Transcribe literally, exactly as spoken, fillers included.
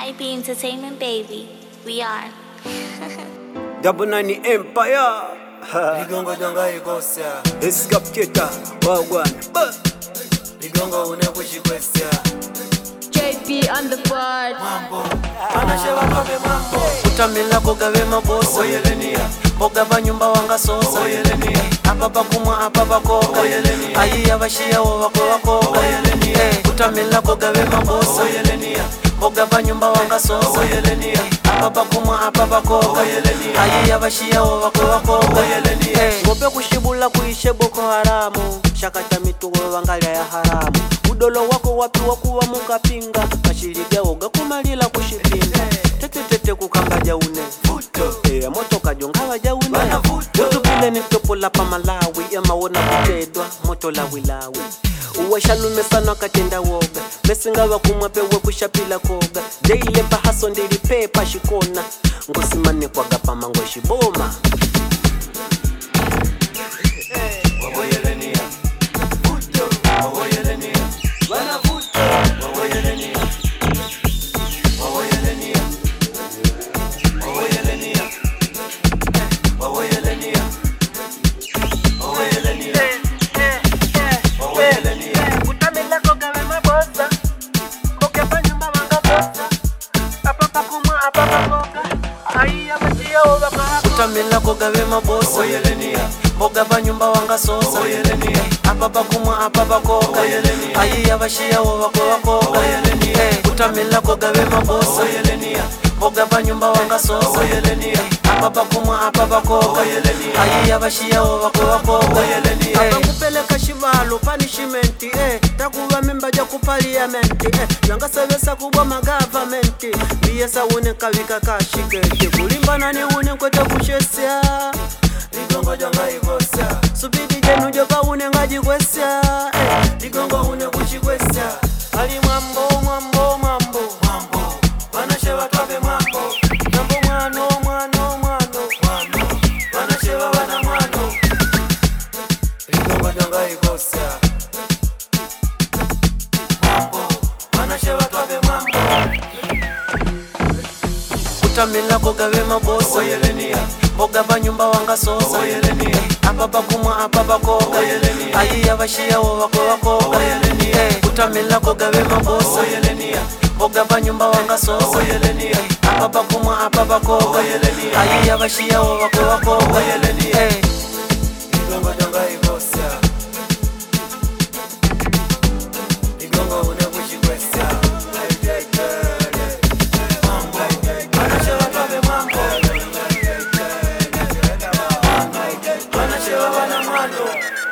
I B Entertainment, baby. We are. Double nine Empire. Ligongo janga ikosia. Escape Keta. Wagwan. Ligongo unekushikwesia. J P on the board. Mambo. Anashewa kabe mambo. Utamila kogawe mabosa. Oyelenia. Boga banyumba wanga sosa. Oyelenia. Apa bakumwa apa bakoga. Oyelenia. Ayi abashia wo wako wakoga. Oyelenia. Utamila kogawe mabosa. Oyelenia. Boga banyumba wanga sosa. Oyelenia. Apa bakumwa apa bakoga. Oyelenia. Ayi abashia wo wako wakoga. Oyelenia. Ngope kushibula kuishe Boko Haramu. Shakata mituwe wangalia ya haramu. Udolo wako wapi wakuwa mukapinga. Mashirige oga kumalila kushipinga. Tete tete kukanga jaune. Futo. Ea moto kajonga wa jaune. Bana futo. Utu pile ni topo la pa Malawi. Ema wona kutedwa moto la wilawi. Uwe shalume sana katenda woga. Mesinga wakumwa pewe kushapila koga. Jeile mpa haso ndiri pepa shikona. Ngosimane kwa gapa mango shiboma. Oyelenia. Futo. Oyelenia. Bana futo. Oyelenia. Oyelenia. Oyelenia. Oyelenia. Oyelenia. Oyelenia. Utamila kogawe mabosa. Koga banyumba wanga bosa. Apa pakumwa apa pakoga. Ayi abashia oba kaha. Utamila kogawe mabosa. Oyelenia. Boga banyumba wanga sosa. Oyelenia. Apa bakumwa apa bakoga. Oyelenia. Ayi abashia oba kwa wakoga. Oyelenia. Utamila kogawe mabosa. Oyelenia. Boga banyumba wanga sosa. Oyelenia. Apa bakumwa apa bakoga. Oyelenia. Ayi abashia oba kwa wakoga. Oyelenia. Apa kupeleka shibalo punishment eh takuwa memba ja ku parliament eh yanga sevesa kubwa ma government biyesa une kavika kashikete kulimbana ni une kwete kushesya Ligongo janga ikosia. subidi jenu je pa une ngaji kwesya eh Ligongo une kushikwesia. ali mwambo mwambo mwambo Mambo. Wanashewa kabe mambo. mwambo mwano mwano mwano Mwano. Wanashewa wana mwano. Ligongo janga ikosia. Mambo. Wanashewa kabe mambo. utamila kogawe mabosa Oyelenia. boga banyumba wanga sosa Oyelenia. apa bakumwa apa bakoga Oyelenia. ayi abashia wo wako wakoga Oyelenia. utamila kogawe mabosa Oyelenia. boga banyumba wanga sosa Oyelenia. apa bakumwa apa bakoga Oyelenia. ayi abashia wo wako wakoga Oyelenia. Ligongo janga ikosia. Ligongo une kushikwesia. Mambo. Wanashewa kabe mambo. Wanashewa wana mwano.